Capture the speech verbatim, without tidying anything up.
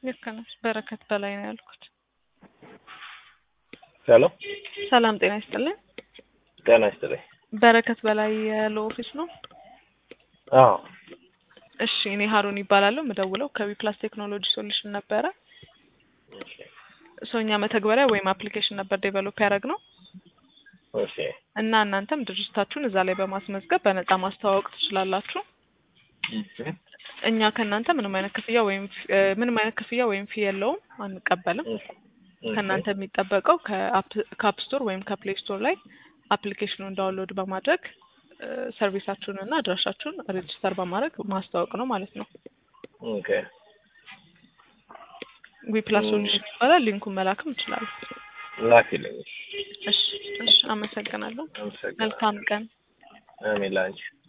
ልክ ነሽ። በረከት በላይ ነው ያልኩት። ሰላም ሰላም ጤና ይስጥልኝ። ጤና ይስጥልኝ። በረከት በላይ ያለው ኦፊስ ነው? አዎ። እሺ እኔ ሀሩን ይባላል ምደውለው ከዊፕላስ ቴክኖሎጂ ሶሉሽን ነበረ። እሺ ሶኛ መተግበሪያ ወይም አፕሊኬሽን ነበር ዴቨሎፕ ያደረግነው። እሺ እና እናንተም ድርጅታችሁን እዛ ላይ በማስመዝገብ በነፃ ማስተዋወቅ ትችላላችሁ። እሺ እኛ ከእናንተ ምንም አይነት ክፍያ ወይም ምንም አይነት ክፍያ ወይም ፊ የለውም አንቀበልም። ከእናንተ የሚጠበቀው ከአፕ ስቶር ወይም ከፕሌይ ስቶር ላይ አፕሊኬሽኑን ዳውንሎድ በማድረግ ሰርቪሳችሁን እና አድራሻችሁን ሬጂስተር በማድረግ ማስተዋወቅ ነው ማለት ነው። ኦኬ ዊፕላስ ሶሉሽን ይባላል። ሊንኩን መላክም ይችላል። ላኪልኝ። እሺ እሺ አመሰግናለሁ። መልካም ቀን። አሜን ላንቺ